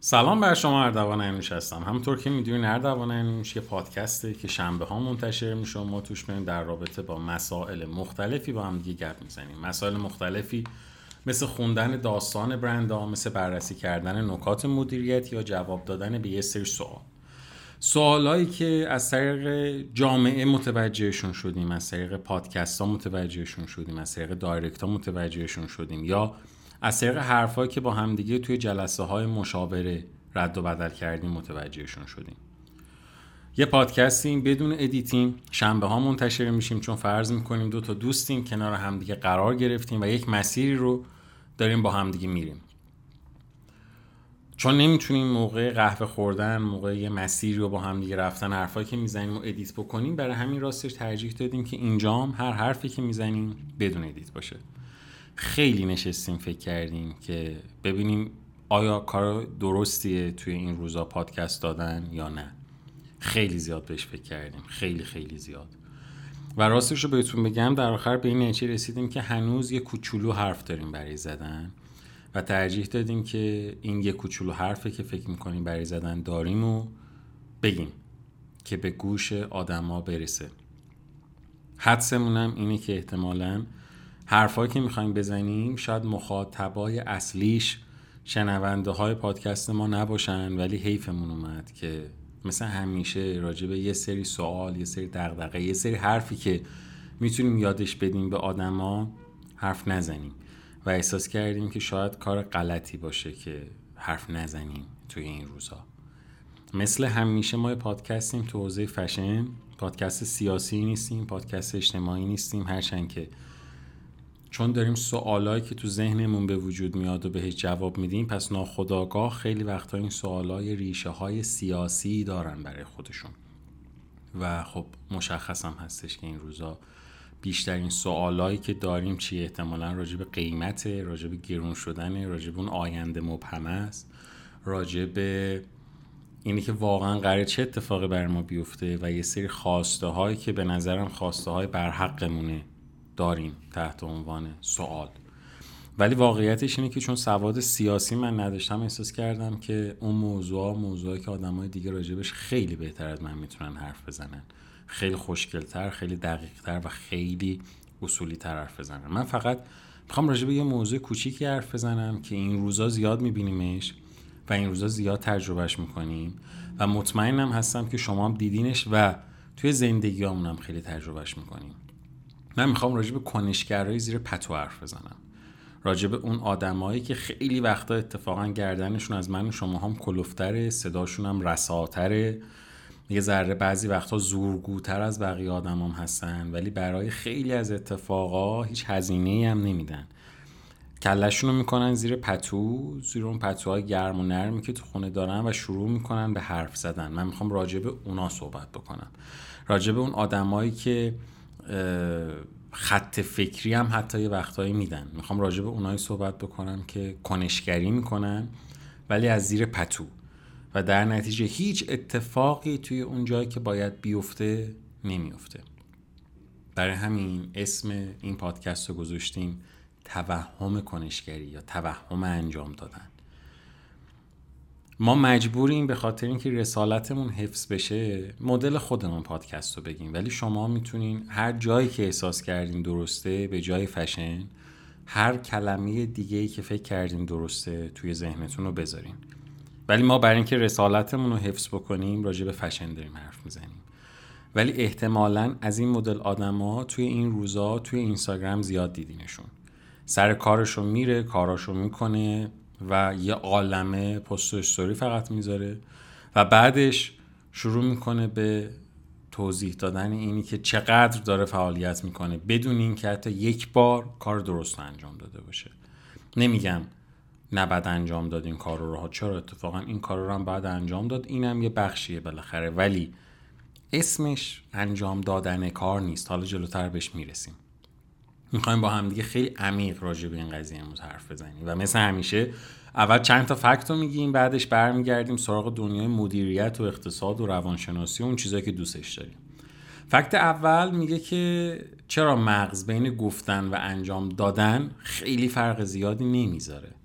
سلام بر شما. اردوان انوش هستم. همونطور که میدونین اردوان انوش یه پادکسته که شنبه ها منتشر میشه و ما توش میریم در رابطه با مسائل مختلفی با هم دیگه گپ میزنیم. مسائل مختلفی مثل خوندن داستان برندها، مثل بررسی کردن نکات مدیریت یا جواب دادن به یه سری سوالایی که از طریق جامعه متوجهشون شدیم، از طریق پادکست ها متوجهشون شدیم، از طریق دایرکت ها متوجهشون شدیم، یا از طریق حرفایی که با همدیگه توی جلسه های مشاوره رد و بدل کردیم متوجهشون شدیم. یه پادکستیم بدون ادیتیم، شنبه ها منتشر میشیم چون فرض میکنیم دو تا دوستیم کنار همدیگه قرار گرفتیم و یک مسیری رو داریم با همدیگه میریم. چون نمیتونیم موقع قهوه خوردن، موقع یه مسیری رو با هم دیگه رفتن حرفایی که میزنیم و ادیت بکنیم، برای همین راستش ترجیح دادیم که اینجام هر حرفی که میزنیم بدون ادیت باشه. خیلی نشستیم فکر کردیم که ببینیم آیا کار درستیه توی این روزا پادکست دادن یا نه. خیلی زیاد بهش فکر کردیم، خیلی زیاد. و راستش رو بهتون بگم در آخر به این نتیجه رسیدیم که هنوز یه کوچولو حرف داریم برای زدن و ترجیح دادیم که این یه کوچولو حرفه که فکر میکنیم برای زدن داریم و بگیم که به گوش آدما برسه. حدسمونم اینه که احتمالاً حرفایی که میخوایم بزنیم شاید مخاطبای اصلیش شنونده های پادکست ما نباشن، ولی حیفمون اومد که مثلا همیشه راجع به یه سری سوال، یه سری دغدغه، یه سری حرفی که میتونیم یادش بدیم به آدما حرف نزنیم و احساس کردیم که شاید کار غلطی باشه که حرف نزنیم توی این روزا. مثل همیشه ما پادکستیم تو حوزه فشن، پادکست سیاسی نیستیم، پادکست اجتماعی نیستیم، هرچند که چون داریم سوالایی که تو ذهنمون به وجود میاد و بهش جواب میدیم، پس ناخودآگاه خیلی وقتا این سوالای ریشه های سیاسی دارن برای خودشون و خب مشخص هم هستش که این روزا بیشترین سوالایی که داریم چیه؟ احتمالاً راجع به قیمت، راجع به گرون شدن، راجع به اون آینده مبهم است، راجع به اینی که واقعا قراره چه اتفاقی بر ما بیفته و یه سری خواسته هایی که به نظرم خواسته های برحقمونه داریم تحت عنوان سوال. ولی واقعیتش اینه که چون سواد سیاسی من نداشتم، احساس کردم که اون موضوعی که آدمای دیگه راجبش خیلی بهتر از من میتونن حرف بزنن، خیلی خوشگل‌تر، خیلی دقیق‌تر و خیلی اصولی‌تر حرف بزنن. من فقط میخوام راجب یه موضوع کوچیکی حرف بزنم که این روزا زیاد میبینیمش و این روزا زیاد تجربهش میکنیم و مطمئنم هستم که شما هم دیدینش و توی زندگیامون هم خیلی تجربهش میکنیم. من میخوام راجب کنشگرای زیر پتو حرف بزنم، راجب اون آدمایی که خیلی وقتا اتفاقا گردنشون از من و شما هم کلوفتره، صداشون هم رساتره، یه ذره بعضی وقتا زورگوتر از بقیه آدم هم هستن، ولی برای خیلی از اتفاقا هیچ هزینه‌ای هم نمیدن. کلشون رو میکنن زیر پتو، زیر اون پتوهای گرم و نرمی که تو خونه دارن و شروع میکنن به حرف زدن. من میخوام راجب اونا صحبت بکنم، راجب اون آدمایی که خط فکری هم حتی یه وقتایی میدن. میخوام راجب اونایی صحبت بکنم که کنشگری میکنن ولی از زیر پتو و در نتیجه هیچ اتفاقی توی اون جایی که باید بیفته نمیفته. برای همین اسم این پادکست رو گذاشتیم توهم کنشگری یا توهم انجام دادن. ما مجبوریم به خاطر اینکه رسالتمون حفظ بشه مدل خودمون پادکست رو بگیم، ولی شما میتونین هر جایی که احساس کردین درسته به جای فشن هر کلمه دیگه‌ای که فکر کردین درسته توی ذهنتون رو بذارین. ولی ما برای اینکه رسالتمون رو حفظ بکنیم راجع به فشن داریم حرف میزنیم. ولی احتمالاً از این مدل آدما توی این روزا توی اینستاگرام زیاد دیدینشون. سر کارشو میره، کاراشو میکنه و یه عالمه پست و استوری فقط میذاره و بعدش شروع میکنه به توضیح دادن اینی که چقدر داره فعالیت میکنه بدون این که حتی یک بار کار درست انجام داده باشه. نمیگم نباید انجام داد این کار رو، چرا؟ اتفاقا این کار رو هم باید انجام داد، اینم یه بخشیه بالاخره، ولی اسمش انجام دادن کار نیست. حالا جلوتر بهش میرسیم. میخوایم با هم دیگه خیلی عمیق راجع به این قضیه امروز حرف بزنیم و مثل همیشه اول چند تا فکت رو میگیم، بعدش برمیگردیم سراغ دنیای مدیریت و اقتصاد و روانشناسی و اون چیزایی که دوستش داریم. فکت اول میگه که چرا مغز بین گفتن و انجام دادن خیلی فرق زیادی نمیذاره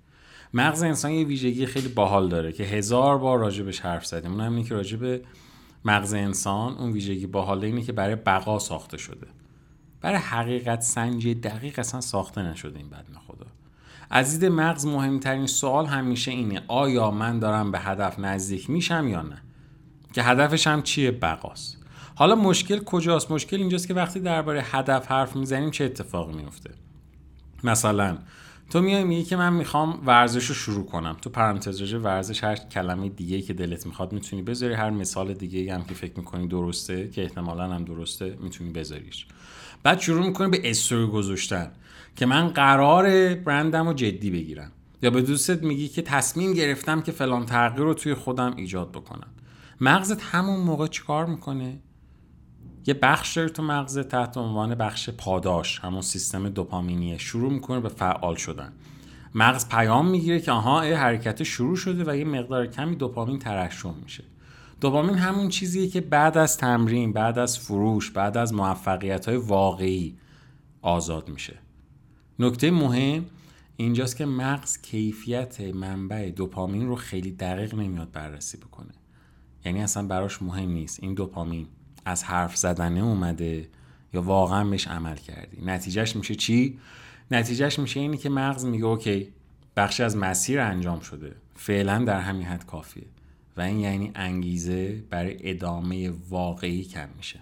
مغز انسان یه ویژگی خیلی باحال داره که 1000 بار راجبش حرف زدیم. اون هم اینه که راجب مغز انسان اون ویژگی باحاله اینه که برای بقا ساخته شده. برای حقیقت سنجی دقیق اصلا ساخته نشده این بدن خدا. از دید مغز مهمترین سوال همیشه اینه آیا من دارم به هدف نزدیک میشم یا نه؟ که هدفش هم چیه؟ بقاست. حالا مشکل کجاست؟ مشکل اینجاست که وقتی درباره هدف حرف میزنیم چه اتفاقی میفته؟ مثلا تو میای میگی که من میخوام ورزش رو شروع کنم، تو پرانتز راجع ورزش هر کلمه دیگه‌ای که دلت میخواد میتونی بذاری، هر مثال دیگه‌ای هم که فکر میکنی درسته که احتمالاً هم درسته میتونی بذاریش. بعد شروع میکنی به استوری گذاشتن که من قراره برندم رو جدی بگیرم، یا به دوستت میگی که تصمیم گرفتم که فلان تغییر رو توی خودم ایجاد بکنم. مغزت همون موقع چیکار میکنه؟ یه بخش داره تو مغزت تحت عنوان بخش پاداش، همون سیستم دوپامینیه، شروع میکنه به فعال شدن. مغز پیام میگیره که آها حرکت شروع شده و یه مقدار کمی دوپامین ترشح میشه. دوپامین همون چیزیه که بعد از تمرین، بعد از فروش، بعد از موفقیت‌های واقعی آزاد میشه. نکته مهم اینجاست که مغز کیفیت منبع دوپامین رو خیلی دقیق نمیاد بررسی بکنه. یعنی اصلا براش مهم نیست این دوپامین از حرف زدنه اومده یا واقعا بهش عمل کردی. نتیجهش میشه چی؟ نتیجهش میشه اینی که مغز میگه اوکی بخشی از مسیر انجام شده، فعلا در همین حد کافیه، و این یعنی انگیزه برای ادامه واقعی کم میشه.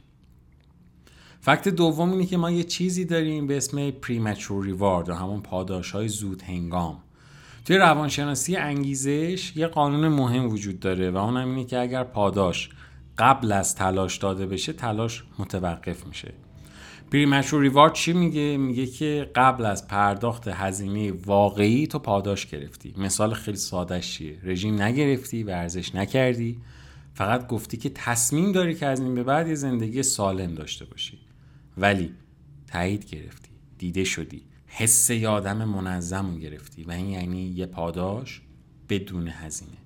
فکت دوم اینه که ما یه چیزی داریم به اسم پریمچور ریوارد، همون پاداش‌های زود هنگام. توی روانشناسی انگیزش یه قانون مهم وجود داره و اونم اینه که اگر پاداش قبل از تلاش داده بشه، تلاش متوقف میشه. پریمچور ریوارد چی میگه؟ میگه که قبل از پرداخت هزینه واقعی تو پاداش گرفتی. مثال خیلی ساده‌اش چیه؟ رژیم نگرفتی، ورزش نکردی، فقط گفتی که تصمیم داری که از این به بعد یه زندگی سالم داشته باشی، ولی تایید گرفتی، دیده شدی، حس یه آدم منظم رو گرفتی و این یعنی یه پاداش بدون هزینه.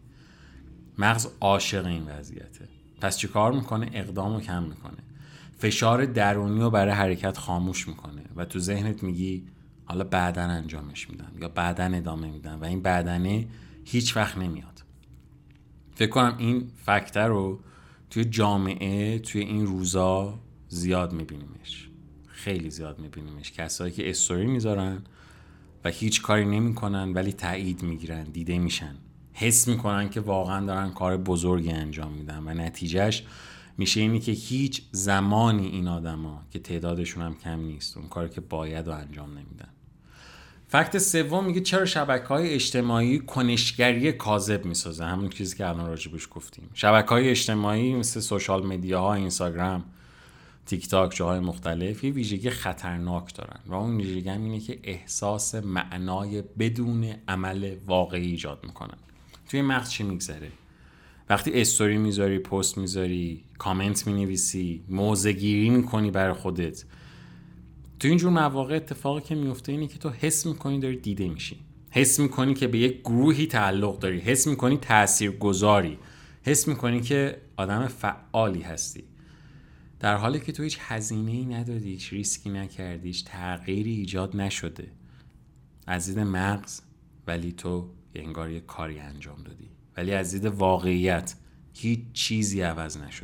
مغز عاشق این وضعیته. پس چی کار میکنه؟ اقدام رو کم میکنه، فشار درونی رو برای حرکت خاموش میکنه و تو ذهنت میگی حالا بعدن انجامش میدم یا بعدن ادامه میدم، و این بعدنه هیچ وقت نمیاد. فکر کنم این فکتر رو توی جامعه توی این روزا زیاد میبینیمش، خیلی زیاد میبینیمش. کسایی که استوری میذارن و هیچ کاری نمیکنن ولی تایید میگیرن، دیده میشن، حس میکنن که واقعا دارن کار بزرگی انجام میدن و نتیجهش میشه اینی که هیچ زمانی این آدما که تعدادشون هم کم نیست اون کاری که باید رو انجام نمیدن. فکت سوم میگه چرا شبکه‌های اجتماعی کنشگری کاذب میسازه، همون چیزی که الان راجبش گفتیم. شبکه‌های اجتماعی مثل سوشال مدیاها، اینستاگرام، تیک تاک، جاهای مختلف یه ویژگی خطرناک دارن و اون ویژگی هم اینه که احساس معنای بدون عمل واقعی ایجاد میکنن. توی مغز چی میگذره؟ وقتی استوری میذاری، پست میذاری، کامنت مینویسی، موضع‌گیری میکنی برای خودت، تو اینجور مواقع اتفاقی که میفته اینه که تو حس میکنی داری دیده میشی، حس میکنی که به یک گروهی تعلق داری، حس میکنی تاثیرگذاری، حس میکنی که آدم فعالی هستی، در حالی که تو هیچ هزینه‌ای ندادی، هیچ ریسکی نکردی، هیچ تغییری ایجاد نشده از دید مغز، ولی تو انگار یه کاری انجام دادی، ولی از دید واقعیت هیچ چیزی عوض نشده.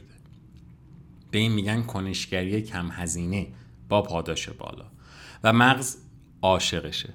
به این میگن کنشگری کم هزینه با پاداش بالا و مغز عاشقشه.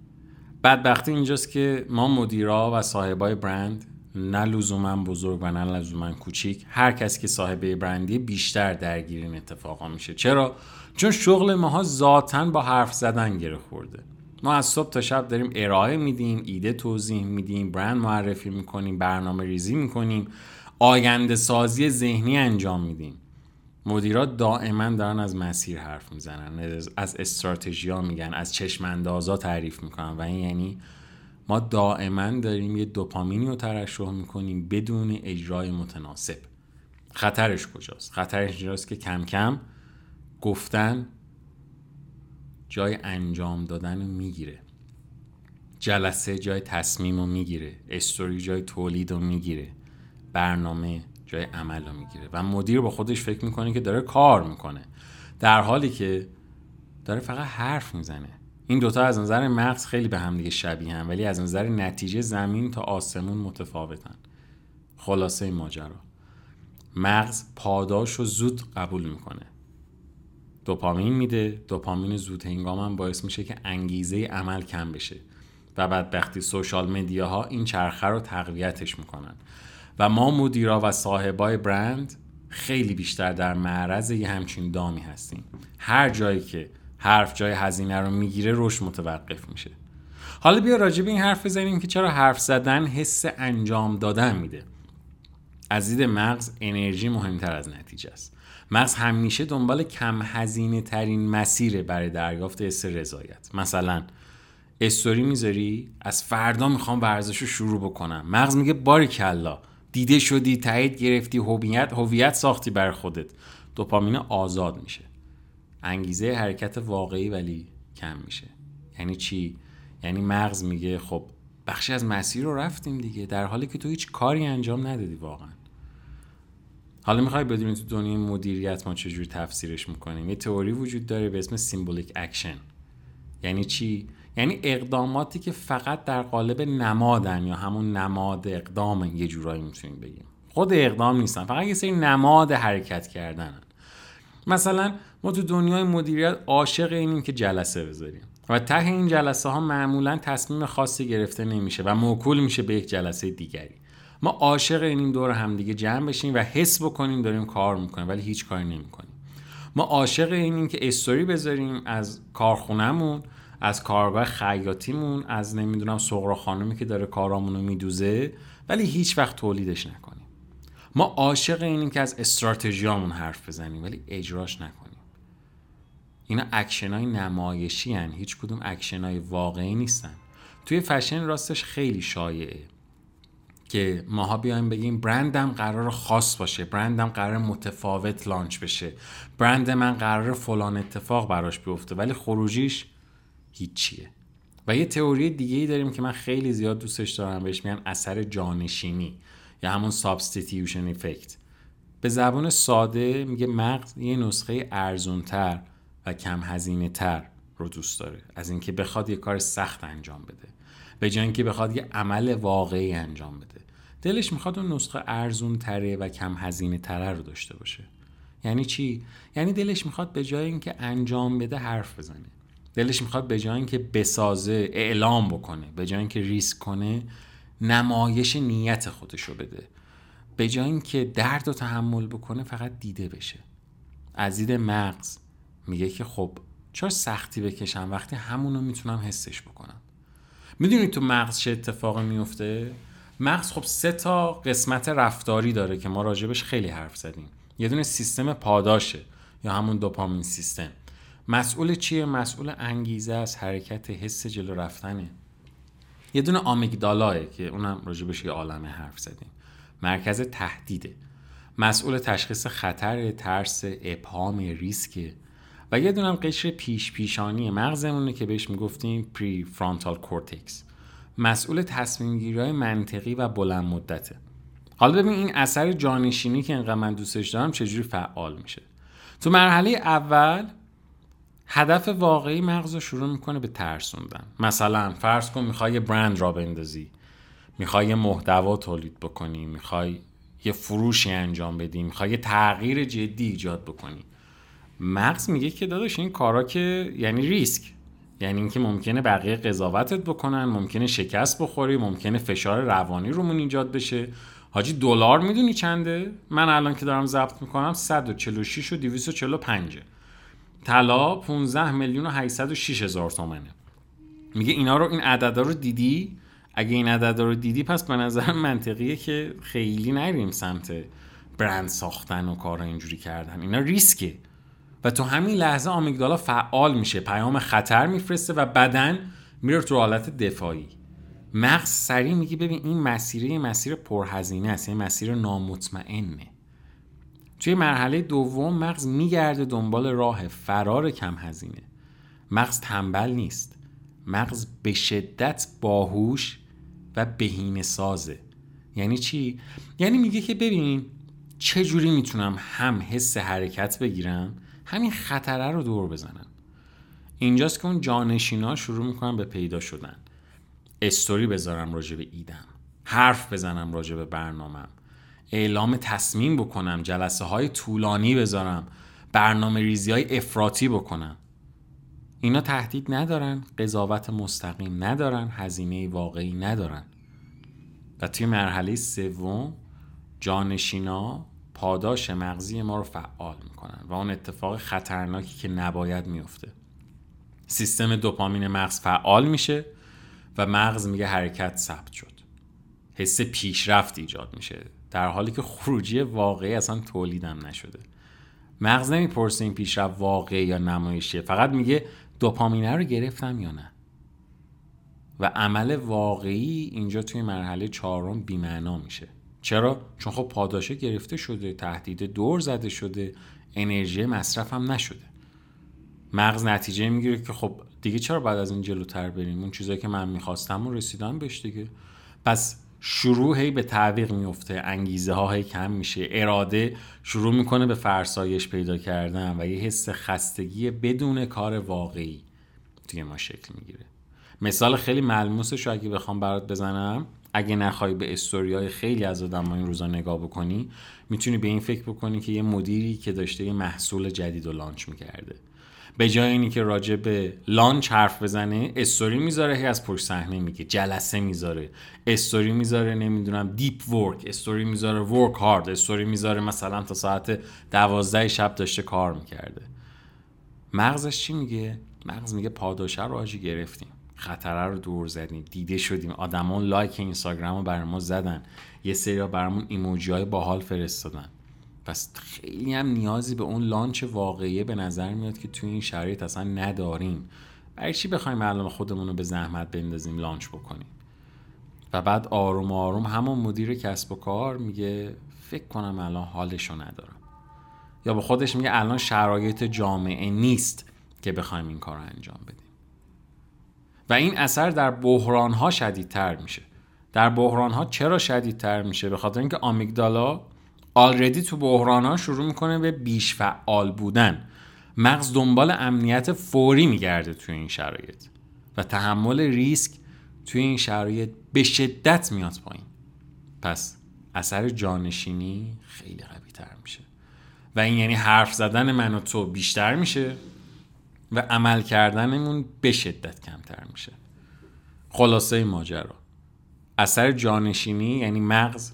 بدبختی اینجاست که ما مدیرا و صاحبای برند، نه لزوما بزرگ و نه لزوما کوچیک، هر کسی که صاحب برندی بیشتر درگیر این اتفاقا میشه. چرا؟ چون شغل ماها ذاتاً با حرف زدن گره خورده. ما از صبح تا شب داریم ارائه میدیم، ایده توضیح میدیم، برند معرفی میکنیم، برنامه ریزی میکنیم، آینده سازی ذهنی انجام میدیم. مدیرا دائما دارن از مسیر حرف میزنن، از استراتژی‌ها میگن، از چشم‌اندازا تعریف میکنن و این یعنی ما دائما داریم یه دوپامینی رو ترشح میکنیم بدون اجرای متناسب. خطرش کجاست؟ خطرش اینجاست که کم کم گفتن جای انجام دادن رو میگیره، جلسه جای تصمیم رو میگیره، استوری جای تولید رو میگیره، برنامه جای عمل رو میگیره و مدیر با خودش فکر میکنه که داره کار میکنه، در حالی که داره فقط حرف میزنه. این دوتا از نظر مغز خیلی به هم دیگه شبیه هم، ولی از نظر نتیجه زمین تا آسمون متفاوتن. خلاصه این ماجرا، مغز پاداش رو زود قبول میکنه، دوپامین میده. دوپامین زود هنگام هم باعث میشه که انگیزه عمل کم بشه و بدبختی سوشال مدیاها این چرخه رو تقویتش میکنن و ما مدیرا و صاحبای برند خیلی بیشتر در معرض یه همچین دامی هستیم. هر جایی که حرف جای هزینه رو میگیره رشد متوقف میشه. حالا بیا راجع به این حرف بزنیم که چرا حرف زدن حس انجام دادن میده. از دید مغز انرژی مهمتر از نتیجه است. مغز همیشه دنبال کم هزینه ترین مسیره برای دریافت حس رضایت. مثلا استوری میذاری از فردا میخوام ورزش رو شروع بکنم، مغز میگه باریکلا، دیده شدی، تایید گرفتی، هویت ساختی بر خودت. دوپامین آزاد میشه، انگیزه حرکت واقعی ولی کم میشه. یعنی چی؟ یعنی مغز میگه خب بخشی از مسیر رو رفتیم دیگه، در حالی که تو هیچ کاری انجام ندادی واقعا. حالا میخوای بدونی تو دنیای مدیریت ما چجوری تفسیرش میکنیم؟ یه تئوری وجود داره به اسم سیمبولیک اکشن. یعنی چی؟ یعنی اقداماتی که فقط در قالب نمادن یا همون نماد اقدام، یه جورایی میتونیم بگیم خود اقدام نیستن، فقط یه سری نماد حرکت کردنن. مثلا ما تو دنیای مدیریت عاشق اینیم که جلسه بذاریم و ته این جلسه ها معمولا تصمیم خاصی گرفته نمیشه و موکول میشه به یک جلسه دیگری. ما عاشق اینیم دور همدیگه جمع بشیم و حس بکنیم داریم کار میکنیم ولی هیچ کاری نمیکنیم. ما عاشق اینیم که استوری بذاریم از کارخونمون، از کارگاه خیاطیمون، از نمیدونم سغرا خانمی که داره کارامونو میدوزه ولی هیچ وقت تولیدش نکنیم. ما عاشق اینیم که از استراتژیامون حرف بزنیم ولی اجراش نکنیم. اینا اکشنای نمایشی هن، هیچ کدوم اکشنای واقعی نیستن. توی فشن راستش خیلی شایعه که ماها بیایم بگیم برندم قرار خاص باشه، برندم قرار متفاوت لانچ بشه، برند من قرار فلان اتفاق براش بیفته، ولی خروجیش هیچیه. و یه تئوری دیگه‌ای داریم که من خیلی زیاد دوستش دارم، بهش میگن اثر جانشینی یا همون سابستیتیوشن افکت. به زبان ساده میگه مغز یه نسخه ارزونتر و کم هزینه تر رو دوست داره از اینکه بخواد یه کار سخت انجام بده، به جای اینکه بخواد یه عمل واقعی انجام بده. دلش میخواد اون نسخه ارزون تره و کم هزینه تره رو داشته باشه. یعنی چی؟ یعنی دلش میخواد به جای اینکه انجام بده حرف بزنه. دلش میخواد به جای اینکه بسازه اعلام بکنه، به جای اینکه ریسک کنه نمایش نیت خودشو بده، به جای اینکه درد رو تحمل بکنه فقط دیده بشه. از دید مغز میگه که خب چرا سختی بکشم وقتی همونو میتونم حسش بکنم. میدونی تو مغز چه اتفاقی میفته؟ مغز خب 3 قسمت رفتاری داره که ما راجبش خیلی حرف زدیم. یه دونه سیستم پاداشه یا همون دوپامین سیستم. مسئول چیه؟ مسئول انگیزه از حرکت، حس جلو رفتنه. یه دونه آمیگدالاه که اونم راجبش یه عالمه حرف زدیم، مرکز تهدیده، مسئول تشخیص خطر، ترس، ابهام، ریسک. و یه دونه هم قشر پیشانی مغزمونه که بهش میگفتیم پری فرانتال کورتکس، مسئول تصمیم گیری‌های منطقی و بلند مدته. حالا ببین این اثر جانشینی که انقدر من دوستش دارم چجوری فعال میشه. تو مرحله اول هدف واقعی مغز رو شروع میکنه به ترسوندن. مثلا فرض کن میخوای یه برند را بندازی، میخوای یه محتوا تولید بکنی، میخوای یه فروشی انجام بدی، میخوای یه تغییر جدی ایجاد بکنی. مغز میگه که داداش این کارا که یعنی ریسک، یعنی اینکه ممکنه بقیه قضاوتت بکنن، ممکنه شکست بخوری، ممکنه فشار روانی رومون ایجاد بشه. حاجی دلار میدونی چنده؟ من الان که دارم ضبط میکنم 146 و 245. طلا 15 میلیون و 806 هزار تومنه. میگه اینا رو، این عددا رو دیدی؟ اگه این عددا رو دیدی پس به نظر منطقیه که خیلی نریم سمت برند ساختن و کارا اینجوری کردن. اینا ریسکه. و تو همین لحظه آمیگدالا فعال میشه، پیام خطر میفرسته و بدن میره تو حالت دفاعی. مغز سریع میگه ببین این مسیر پرهزینه است، این مسیر نامطمئنه. توی مرحله دوم مغز میگرده دنبال راه فرار کم هزینه. مغز تنبل نیست، مغز به شدت باهوش و بهینه سازه. یعنی چی؟ یعنی میگه که ببین چجوری میتونم هم حس حرکت بگیرم، همین خطره رو دور بزنم. اینجاست که اون جانشینا شروع میکنن به پیدا شدن. استوری بذارم راجع به ایدم، حرف بزنم راجع به برنامه‌ام، اعلام تصمیم بکنم، جلسه های طولانی بذارم، برنامه ریزی های افراطی بکنم. اینا تهدید ندارن، قضاوت مستقیم ندارن، هزینه واقعی ندارن. و توی مرحله سوم جانشینا پاداش مغزی ما رو فعال میکنن و اون اتفاق خطرناکی که نباید میفته. سیستم دوپامین مغز فعال میشه و مغز میگه حرکت ثبت شد. حس پیشرفت ایجاد میشه در حالی که خروجی واقعی اصلا تولیدم نشده. مغز نمیپرسه این پیشرفت واقعی یا نمایشیه، فقط میگه دوپامینه رو گرفتم یا نه. و عمل واقعی اینجا توی مرحله 4 بی‌معنا میشه. چرا؟ چون خب پاداشه گرفته شده، تهدید دور زده شده، انرژی مصرف هم نشده. مغز نتیجه میگیره که خب دیگه چرا بعد از این جلوتر بریم؟ اون چیزایی که من میخواستم و رسیدم بهش دیگه. پس شروع هی به تعویق میفته، انگیزه ها هی کم میشه، اراده شروع میکنه به فرسایش پیدا کردن و یه حس خستگی بدون کار واقعی توی ما شکل میگیره. مثال خیلی ملموسش رو اگه بخوام برات بزنم، اگه نخوای به استوریای خیلی از آدم‌ها این روزا نگاه بکنی، میتونی به این فکر بکنی که یه مدیری که داشته یه محصول جدید رو لانچ میکرده، به جای اینی که راجع به لانچ حرف بزنه استوری میذاره، هی از پشت صحنه میگه، جلسه میذاره، استوری میذاره، نمیدونم دیپ ورک، استوری میذاره ورک هارد، استوری میذاره مثلا تا ساعت 12 شب داشته کار میکرده. مغزش چی میگه؟ مغز میگه پاداشه رو آجی گرفتیم، خطره رو دور زدیم، دیده شدیم، آدما لایک اینستاگرام رو برامون زدن، یه سری برامون ایموجی های باحال فرستادن. پس خیلی هم نیازی به اون لانچ واقعی به نظر میاد که توی این شرایط اصلا نداریم. برای چی بخوایم الان خودمون رو به زحمت بندازیم لانچ بکنیم؟ و بعد آروم آروم همون مدیر کسب و کار میگه فکر کنم الان حالشو ندارم، یا به خودش میگه الان شرایط جامعه نیست که بخوایم این کار رو انجام بدیم. و این اثر در بحران‌ها شدیدتر میشه. در بحران‌ها چرا شدیدتر میشه؟ به خاطر اینکه آمیگدالا آلردی تو بحران‌ها شروع میکنه به بیش فعال بودن. مغز دنبال امنیت فوری میگرده توی این شرایط و تحمل ریسک توی این شرایط به شدت میاد پایین. پس اثر جانشینی خیلی قوی‌تر میشه و این یعنی حرف زدن من و تو بیشتر میشه و عمل کردنمون به شدت کمتر میشه. خلاصه ماجرا، اثر جانشینی یعنی مغز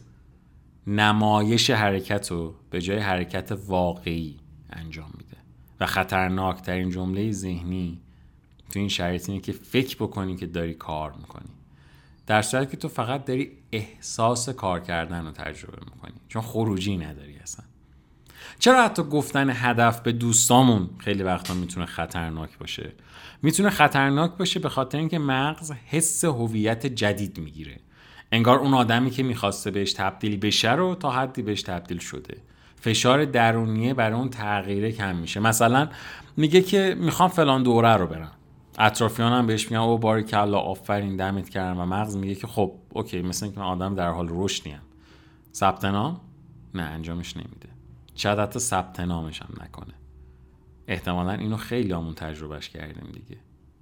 نمایش حرکت رو به جای حرکت واقعی انجام میده و خطرناکترین جمله ذهنی تو این شرایط اینه که فکر بکنی که داری کار میکنی، در صورتی که تو فقط داری احساس کار کردن رو تجربه میکنی، چون خروجی نداری اصلا. چرا حتی گفتن هدف به دوستامون خیلی وقتا میتونه خطرناک باشه؟ میتونه خطرناک باشه به خاطر اینکه مغز حس هویت جدید میگیره، انگار اون آدمی که میخواسته بهش تبدیل بشه رو تا حدی بهش تبدیل شده، فشار درونیه برای اون تغییره کم میشه. مثلا میگه که میخوام فلان دوره رو برم، اطرافیانم بهش میگن او باریکلا آفرین دمت گرم، و مغز میگه که خب اوکی، مثلا اینکه من آدم در حال رشدیم. ثبت نام؟ نه، انجامش نمیده. شاید حتی ثبت نامش هم نکنه. احتمالاً اینو خیلی همون تجربهش کردیم دیگه.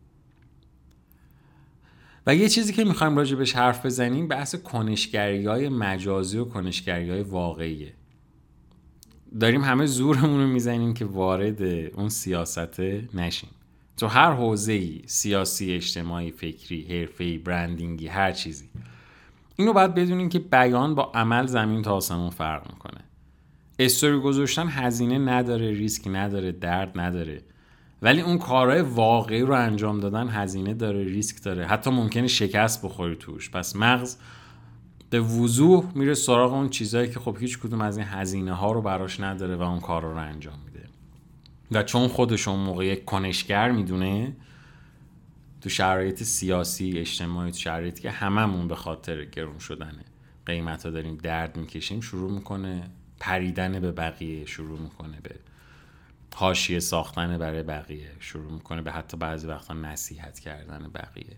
و یه چیزی که میخوایم راجع بهش حرف بزنیم بحث کنشگری‌های مجازی و کنشگری‌های واقعیه. داریم همه زورمون رو میزنیم که وارد اون سیاست نشیم. تو هر حوزه‌ای، سیاسی، اجتماعی، فکری، حرفه‌ای، برندینگی، هر چیزی. اینو باید بدونیم که بیان با عمل زمین تا آسمون فرق میکنه. استوری گذاشتن هزینه نداره، ریسک نداره، درد نداره، ولی اون کارهای واقعی رو انجام دادن هزینه داره، ریسک داره، حتی ممکنه شکست بخوری توش. پس مغز به وضوح میره سراغ اون چیزایی که خب هیچ کدوم از این هزینه ها رو براش نداره و اون کارا رو انجام میده. و چون خودش اون موقع یک کنشگر میدونه، تو شرایط سیاسی، اجتماعی، تو شرایطی که هممون به خاطر گرون شدن قیمتا داریم درد میکشیم، شروع میکنه پریدن به بقیه، شروع میکنه به حاشیه ساختن برای بقیه، شروع میکنه به حتی بعضی وقتا نصیحت کردن بقیه.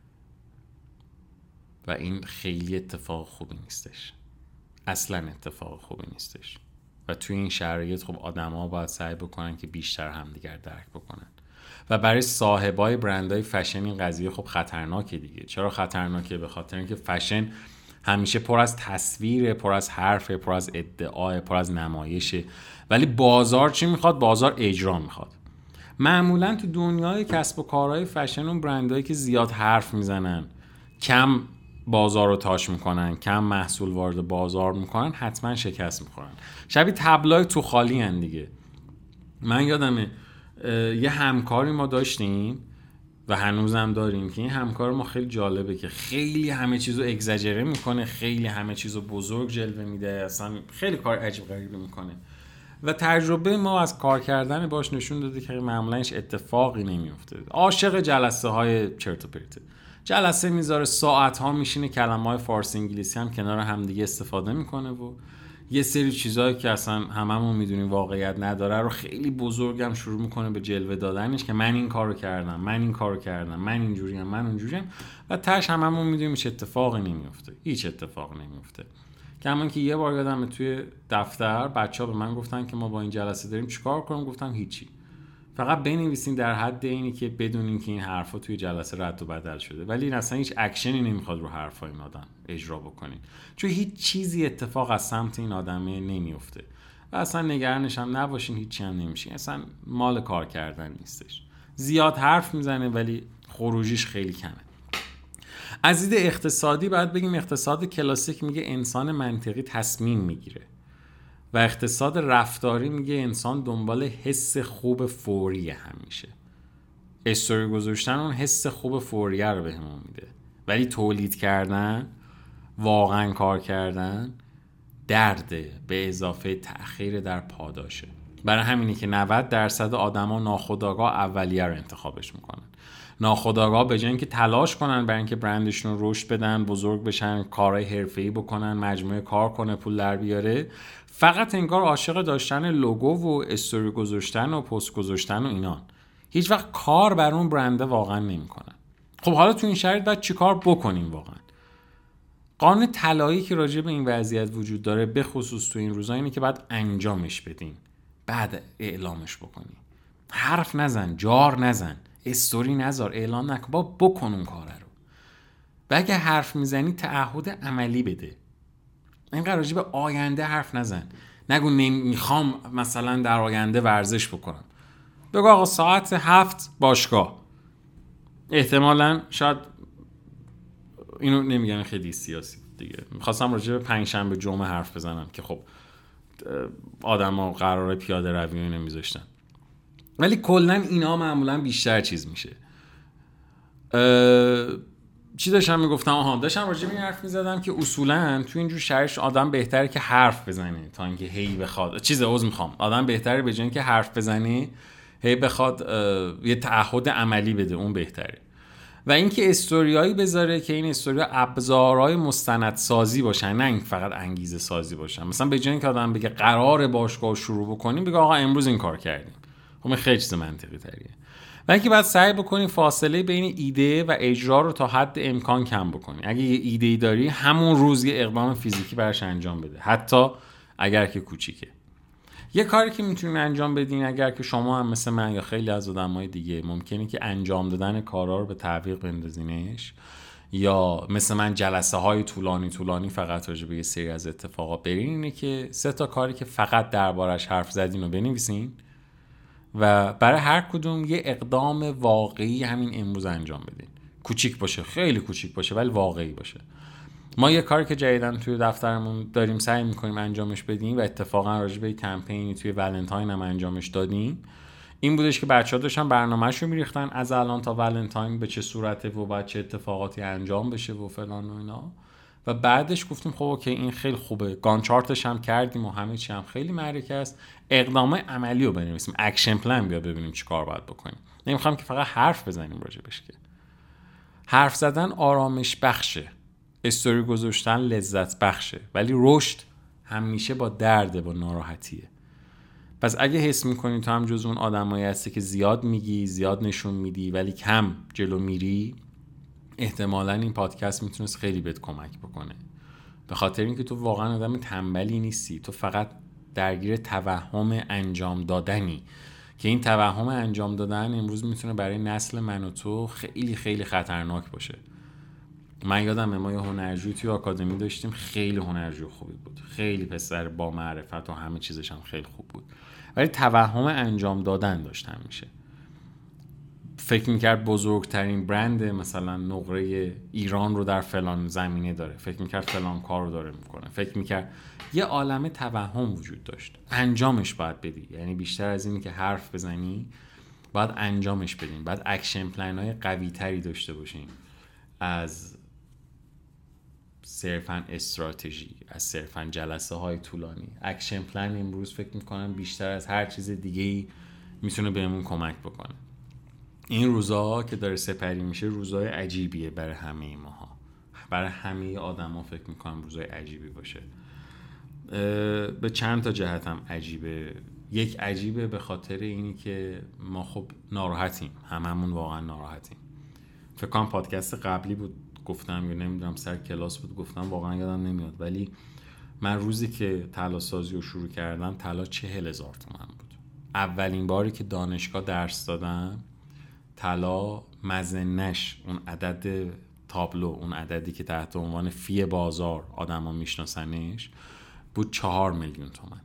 و این خیلی اتفاق خوبی نیستش، اصلا اتفاق خوبی نیستش. و توی این شرایط خب آدم ها باید سعی بکنن که بیشتر همدیگر درک بکنن. و برای صاحبای برندهای فشن این قضیه خب خطرناکه دیگه. چرا خطرناکه؟ به خاطر اینکه فشن همیشه پر از تصویره، پر از حرفه، پر از ادعاه، پر از نمایشه. ولی بازار چی میخواد؟ بازار اجرا میخواد. معمولا تو دنیای کسب و کارهای فشن اون برندهایی که زیاد حرف میزنن، کم بازار رو تاش میکنن، کم محصول وارد بازار میکنن، حتما شکست میخورن. شبیه تبلای تو خالی هن دیگه. من یادمه یه همکاری ما داشتیم و هنوزم داریم که این همکار ما خیلی جالبه که خیلی همه چیزو اگزاجره میکنه، خیلی همه چیزو بزرگ جلوه میده، اصلا خیلی کار عجیب غریبی میکنه و تجربه ما از کار کردن باش نشون داده که معمولا هیچ اتفاقی نمیفته. عاشق جلسه های چرت و پرته. جلسه میذاره، ساعت ها میشینه، کلمه های فارسی انگلیسی هم کنار هم دیگه استفاده میکنه و یه سری چیزایی که اصلا هممون میدونیم واقعیت نداره رو خیلی بزرگم شروع میکنه به جلوه دادنش که من این کارو کردم، من این کارو کردم، من اینجوریم، من اونجوریم و تاش هممون میدونیم هیچ اتفاقی نمیفته. هیچ اتفاقی نمیفته. کما که یه بار یادمه توی دفتر بچه‌ها به من گفتن که ما با این جلسه داریم چیکار کنیم، گفتم هیچی. فقط بنویسین در حد اینی که بدونین که این حرفا توی جلسه رد و بدل شده، ولی این اصلا هیچ اکشنی نمیخواد رو حرفای این آدم اجرا بکنین، چون هیچ چیزی اتفاق از سمت این آدمه نمیفته و اصلا نگرانش هم نباشین، هیچی هم نمیشه. اصلا مال کار کردن نیستش. زیاد حرف میزنه ولی خروجیش خیلی کمه. از دید اقتصادی باید بگیم اقتصاد کلاسیک میگه انسان منطقی تصمیم میگیره و اقتصاد رفتاری میگه انسان دنبال حس خوب فوریه. همیشه استوری گذاشتن اون حس خوب فوریه رو بهمون میده، ولی تولید کردن، واقعا کار کردن درده به اضافه تأخیر در پاداشه. برای همینه که 90% آدما ناخودآگاه اولیه رو انتخابش میکنن. ناخودآگاه به جای اینکه تلاش کنن برای اینکه برندشون رو رشد بدن، بزرگ بشن، کارهای حرفه‌ای بکنن، مجموعه کار کنه، پول در بیاره، فقط انگار عاشق داشتن لوگو و استوری گذاشتن و پست گذاشتن و اینان. هیچ وقت کار بر اون برنده واقعا نمیکنن. خب حالا تو این شرایط باید چیکار بکنیم واقعا؟ قانون طلایی که راجع به این وضعیت وجود داره، به خصوص تو این روزا، اینه که باید انجامش بدین، بعد اعلامش بکنی. حرف نزن، جار نزن، استوری نذار، اعلام نکن، با بکن اون کاره رو. و اگه حرف میزنی تعهد عملی بده. اینقدر راجع به آینده حرف نزن. نگو میخوام مثلا در آینده ورزش بکنم. بگو آقا ساعت 7 باشگاه. احتمالاً شاید اینو نمیگن خیلی سیاسی دیگه. میخواستم راجع به پنجشنبه جمعه حرف بزنم که خب آدما قراره پیاده روی اینو میذاشتن، ولی کلا اینا معمولا بیشتر چیز میشه. چی داشتم میگفتم؟ داشتم راجع به این حرف میزدم که اصولا تو اینجور شرایط آدم بهتره که حرف بزنه تا اینکه هی بخواد آدم بهتره به جای اینکه حرف بزنه هی بخواد یه تعهد عملی بده، اون بهتره. و اینکه استوریایی بذاره که این استوریا ابزارهای مستندسازی باشن، نه این فقط انگیزه سازی باشن. مثلا به جای اینکه آدم بگه قرار باشگاه شروع بکنیم، بگه آقا امروز این کار کردیم. خب خیلی چیز منطقی تریه. و اینکه باید سعی بکنی فاصله بین ایده و اجرا رو تا حد امکان کم بکنی. اگه یه ایده‌ای داری، همون روز یه اقدام فیزیکی براش انجام بده، حتی اگر که کوچیکه. یه کاری که میتونین انجام بدین اگر که شما هم مثل من یا خیلی از آدمای دیگه ممکنه که انجام دادن کارا رو به تعویق بندازینش، یا مثل من جلسه های طولانی فقط راجع به یه سری از اتفاقا برین، اینه که 3 تا کاری که فقط دربارش حرف زدین رو بنویسین و برای هر کدوم یه اقدام واقعی همین امروز انجام بدین. کوچیک باشه، خیلی کوچیک باشه، ولی واقعی باشه. ما یه کاری که جدیداً توی دفترمون داریم سعی می‌کنیم انجامش بدیم و اتفاقاً راجع به کمپینی توی ولنتاین هم انجامش دادیم، این بودش که بچه‌ها داشتن برنامه‌شو می‌ریختن از الان تا ولنتاین به چه صورته و بعد چه اتفاقاتی انجام بشه و فلان و اینا، و بعدش گفتیم خب اوکی این خیلی خوبه، گان چارتش هم کردیم و همه چی هم خیلی معرکه است، اقدامات عملی رو بنویسیم، اکشن پلن بیا ببینیم چیکار باید بکنیم. نمی‌خوام که فقط حرف بزنیم راجبش. که حرف زدن آرامش بخشه، استوری گذاشتن لذت بخشه، ولی رشد همیشه با درده، با ناراحتیه. پس اگه حس میکنی تو هم جز اون آدمایی هستی که زیاد میگی، زیاد نشون میدی ولی کم جلو میری، احتمالاً این پادکست میتونست خیلی بهت کمک بکنه. به خاطر اینکه تو واقعا آدم تنبلی نیستی، تو فقط درگیر توهم انجام دادنی که این توهم انجام دادن امروز میتونه برای نسل من و تو خیلی خیلی خطرناک باشه. من یادمه ما یه هنرجوی توی آکادمی داشتیم، خیلی هنرجوی خوبی بود، خیلی پسر با معرفت و همه چیزش هم خیلی خوب بود، ولی توهم انجام دادن داشت همیشه. فکر میکرد بزرگترین برند مثلا نقره ایران رو در فلان زمینه داره، فکر میکرد فلان کار رو داره میکنه، فکر میکرد یه عالمه توهم وجود داشت. انجامش باید بدی، یعنی بیشتر از اینی که حرف بزنی باید انجامش بدیم، باید اکشن پلن های قوی تری داشته باشیم از صرفاً استراتژی، از صرفاً جلسه های طولانی. اکشن پلن امروز فکر میکنم بیشتر از هر چیز دیگه‌ای میتونه بهمون کمک بکنه. این روزا که داره سپری میشه روزای عجیبیه برای همه ماها، برای همه آدما فکر میکنم روزای عجیبی باشه. به چند تا جهت هم عجیبه. یک عجیبه به خاطر اینی که ما خب ناراحتیم، هممون واقعا ناراحتیم. فکر کنم پادکست قبلی بود گفتم یا نمیدونم سر کلاس بود گفتم، واقعا یادم نمیاد، ولی من روزی که طلا سازی رو شروع کردم طلا 40,000 تومان بود. اولین باری که دانشگاه درس دادم طلا مزنش، اون عدد تابلو، اون عددی که تحت عنوان فی بازار آدم ها میشناسنش بود 4 میلیون تومان.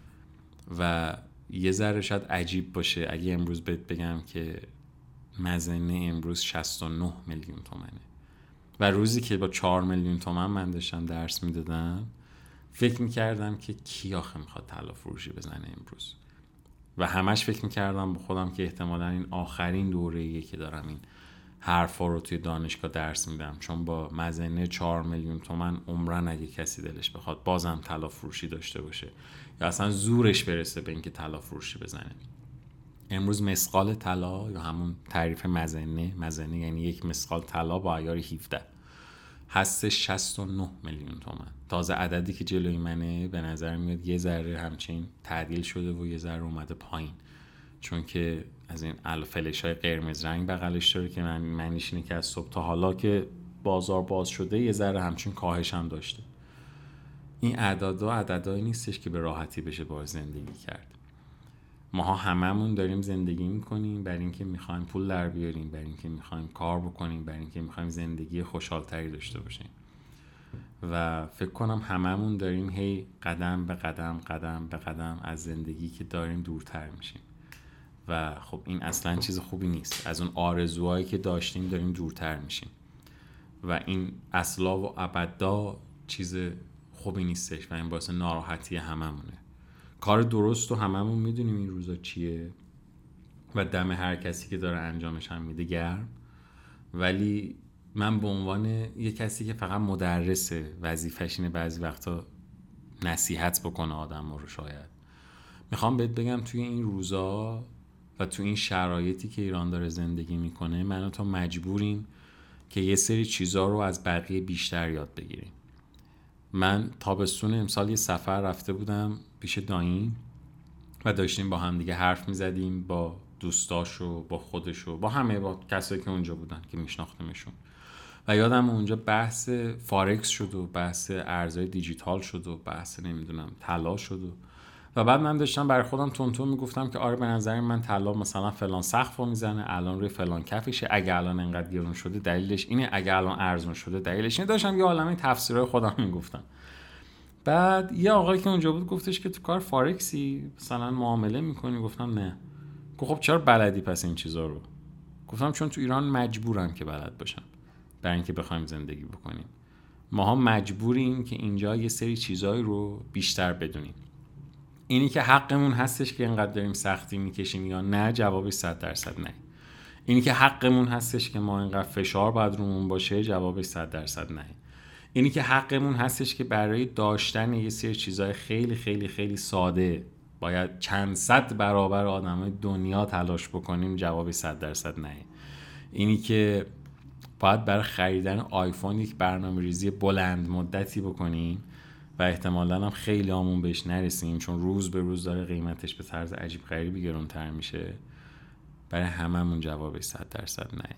و یه ذره شاید عجیب باشه اگه امروز بهت بگم که مزنه امروز 69 میلیون تومانه. و روزی که با 4 میلیون تومان من داشتم درس میدادم فکر میکردم که کی آخه میخواد طلا فروشی بزنه امروز، و همش فکر میکردم با خودم که احتمالاً این آخرین دوره‌ایه که دارم این حرفا رو توی دانشگاه درس میدم، چون با مزنه 4 میلیون تومان عمرن اگه کسی دلش بخواد بازم طلا فروشی داشته باشه یا اصلا زورش برسه به اینکه طلا فروشی بزنه. امروز مسقال طلا یا همون تعریف مزنه یعنی یک مسقال طلا با عیار 17 هست 69 میلیون تومان. تازه عددی که جلوی منه به نظر میاد یه ذره همچین تعدیل شده و یه ذره اومده پایین، چون که از این فلش های قرمز رنگ بغلش داره که معنیش اینه که از صبح تا حالا که بازار باز شده یه ذره همچین کاهش هم داشته. این عددهایی نیستش که به راحتی بشه باهاش زندگی کرد. ماها هممون داریم زندگی میکنیم برای اینکه میخوایم پول در بیاریم، برای اینکه میخوایم کار بکنیم، برای اینکه میخوایم زندگی خوشحالتری داشته باشیم. و فکر کنم هممون داریم هی قدم به قدم از زندگی که داریم دورتر میشیم و خب این اصلا چیز خوبی نیست. از اون آرزوهایی که داشتیم داریم دورتر میشیم و این اصلا و ابدا چیز خوبی نیستش و این باعث ناراحتی هممونه. کار درست رو هممون میدونیم این روزا چیه و دم هر کسی که داره انجامش هم میده گرم، ولی من به عنوان یه کسی که فقط مدرسه وظیفه‌ش اینه بعضی وقتا نصیحت بکنه آدم رو، شاید میخوام بهت بگم توی این روزا و توی این شرایطی که ایران داره زندگی میکنه من و تو مجبوریم که یه سری چیزا رو از بقیه بیشتر یاد بگیریم. من تابستون امسال یه سفر رفته بودم پیش داییم و داشتیم با هم دیگه حرف میزدیم، با دوستاشو، با خودشو، با همه، با کسایی که اونجا بودن که میشناختمشون، و یادم اونجا بحث فارکس شد و بحث ارزهای دیجیتال شد و بحث نمیدونم طلا شد و بعد من داشتم برای خودم تونتون میگفتم که آره به نظر من طلا مثلا فلان سقفو میزنه، الان روی فلان کفشه، اگه الان انقدر گرون شده دلیلش اینه، اگه الان ارزون شده دلیلش اینه. داشتم یه عالمه تفسیرهای خودم میگفتم. بعد یه آقایی که اونجا بود گفتش که تو کار فارکسی مثلا معامله میکنی؟ گفتم نه. گفت خب چرا بلدی پس این چیزا رو؟ گفتم چون تو ایران مجبورم که بلد باشم برای اینکه بخوایم زندگی بکنیم. ماها مجبوریم که اینجا یه سری چیزایی رو بیشتر بدونیم. اینی که حقمون هستش که اینقدر داریم سختی میکشیم یا نه، جوابش 100% نه. اینی که حقمون هستش که ما اینقدر فشار باید رومون باشه، جوابش 100% نه. اینی که حقمون هستش که برای داشتن یه سری چیزای خیلی خیلی خیلی ساده باید چند صد برابر آدمای دنیا تلاش بکنیم، جوابش 100% نه. اینی که باید برای خریدن آیفون یک برنامه‌ریزی بلند مدتی بکنیم و احتمالاً هم خیلی همون بهش نرسیم چون روز به روز داره قیمتش به طرز عجیب غریبی گرونتر میشه، برای هممون جوابش 100% نه.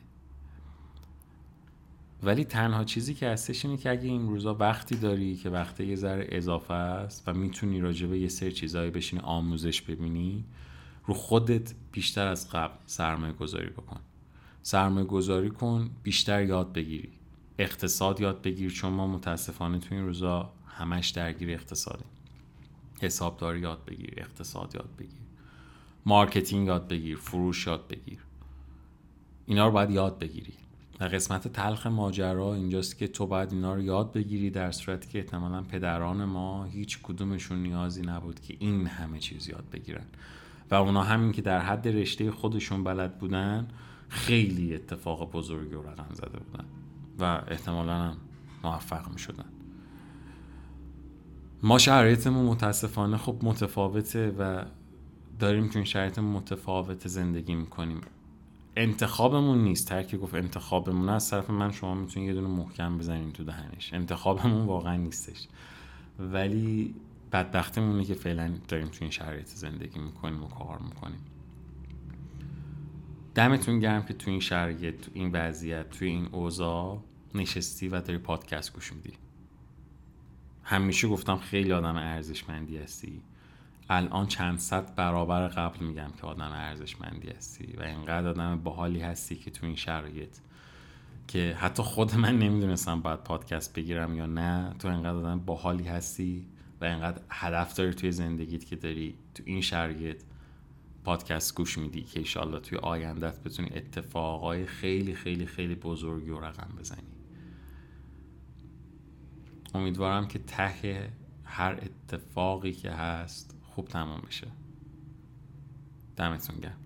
ولی تنها چیزی که هستش اینه که اگه این روزا وقتی داری که وقت یه ذره اضافه است و میتونی راجع به یه سری چیزایی بشینی آموزش ببینی، رو خودت بیشتر از قبل سرمایه گذاری بکن. سرمایه گذاری کن، بیشتر یاد بگیری، اقتصاد یاد بگیر، چون ما متاسفانه تو این روزا همش درگیر اقتصادیم. حسابداری یاد بگیر، اقتصاد یاد بگیر، مارکتینگ یاد بگیر، فروش یاد بگیر. اینا رو باید یاد بگیری. و قسمت تلخ ماجرا اینجاست که تو باید اینا رو یاد بگیری، در صورتی که احتمالاً پدران ما هیچ کدومشون نیازی نبود که این همه چیز یاد بگیرن و اونا همین که در حد رشته خودشون بلد بودن خیلی اتفاق بزرگی و رقم زده بودن و احتمالاً هم موفق می شدن. ما شرایطمون متاسفانه خب متفاوته و داریم تو این شرایط متفاوت زندگی میکنیم. انتخابمون نیست، ترکی گفت انتخابمون از طرف من، شما میتونید یه دونه محکم بزنین تو دهنش. انتخابمون واقعا نیستش، ولی بدبختمونه که فعلا داریم تو این شرایط زندگی میکنیم و کار میکنیم. دمتون گرم که تو این شرایط، تو این وضعیت، تو این اوضاع نشستی و داری پادکست گوش میدی. همیشه گفتم خیلی آدم ارزشمندی هستی، الان چند صد برابر قبل میگم که آدم ارزشمندی هستی و اینقدر آدم باحالی هستی که تو این شرایط که حتی خود من نمیدونستم باید پادکست بگیرم یا نه، تو اینقدر آدم باحالی هستی و اینقدر هدف داری توی زندگیت که داری تو این شرایط پادکست گوش میدی که انشالله توی آیندت بتونی اتفاقای خیلی خیلی خیلی بزرگی و رقم بزنی. امیدوارم که ته هر اتفاقی که هست خوب تمام بشه. دمتون گرم.